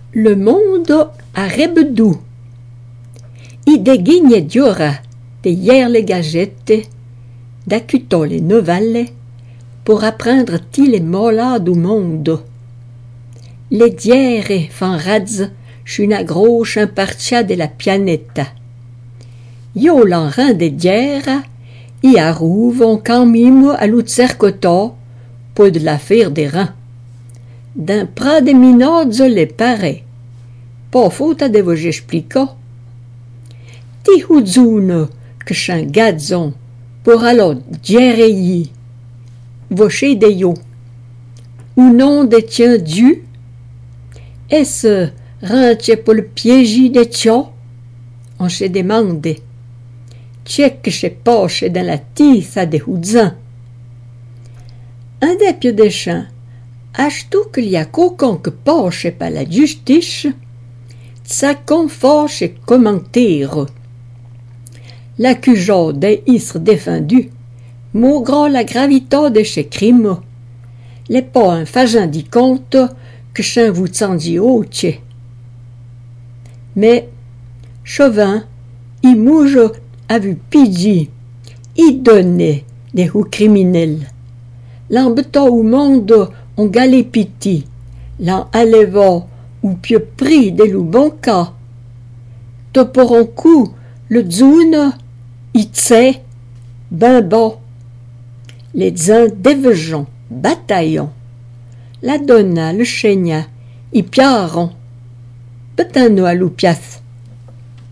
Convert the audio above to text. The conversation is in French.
Le mondo arrebedù. I deghigne diora de hier le gagette, d'accuto le novalle, pour apprendre ti le mola du mondo. Le diere fan razz c'una grocia impartia de la pianeta. Io l'en rende diera, i arrivon quand mimo a l'uzercotò, po de la faire des reins. D'un prat de minozzo le pare. Po fouta de vos explico. Ti huzuno que chan gadzon pour allo dierei voce de yo. Ou non de tien du? Est-ce ranche pour le piégi de tio? On se demande. Tchè que se poche dans la tiza de huzan. Un des pieux de chan, achtou qu'il y a cocon que poche par la justice, ça conforche et commentaire. L'accusat de isre défendu, maugrant la gravité de ce crime, les pas un faisant d'y compte que chan vous tendit autre. Mais, Chauvin, il mouge a vu pidi, il donnait des hauts criminels. L'embêtant au monde on galépiti, l'en alleva ou pieux pris de lou bon cas. Toporon coup, le zune, il tse, ben bon. Les uns dévegeons, bataillons. La donna, le chénia, y piaron. Peut-un à loupias.